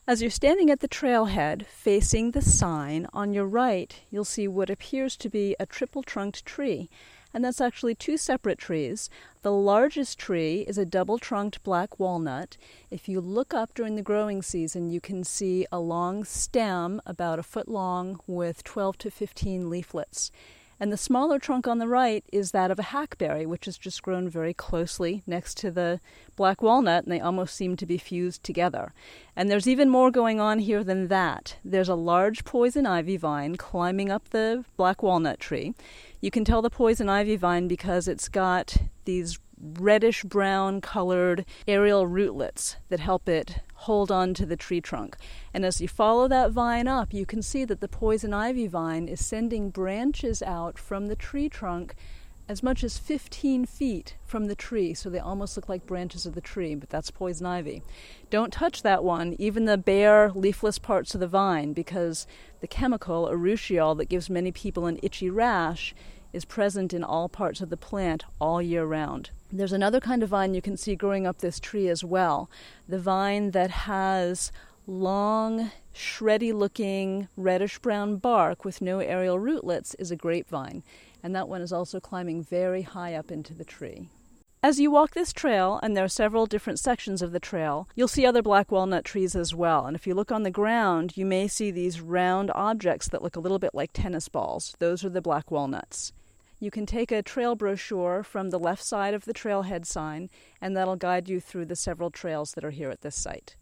As you're standing at the trailhead facing the sign, on your right you'll see what appears to be a triple-trunked tree. And that's actually two separate trees. The largest tree is a double-trunked black walnut. If you look up during the growing season, you can see a long stem about a foot long with 12 to 15 leaflets. And the smaller trunk on the right is that of a hackberry, which has just grown very closely next to the black walnut, and they almost seem to be fused together. And there's even more going on here than that. There's a large poison ivy vine climbing up the black walnut tree. You can tell the poison ivy vine because it's got these reddish-brown colored aerial rootlets that help it hold on to the tree trunk. And as you follow that vine up, you can see that the poison ivy vine is sending branches out from the tree trunk as much as 15 feet from the tree, so they almost look like branches of the tree, but that's poison ivy. Don't touch that one, even the bare, leafless parts of the vine, because the chemical, urushiol, that gives many people an itchy rash is present in all parts of the plant all year round. There's another kind of vine you can see growing up this tree as well. The vine that has long, shreddy-looking, reddish-brown bark with no aerial rootlets is a grapevine, and that one is also climbing very high up into the tree. As you walk this trail, and there are several different sections of the trail, you'll see other black walnut trees as well. And if you look on the ground, you may see these round objects that look a little bit like tennis balls. Those are the black walnuts. You can take a trail brochure from the left side of the trailhead sign, and that'll guide you through the several trails that are here at this site.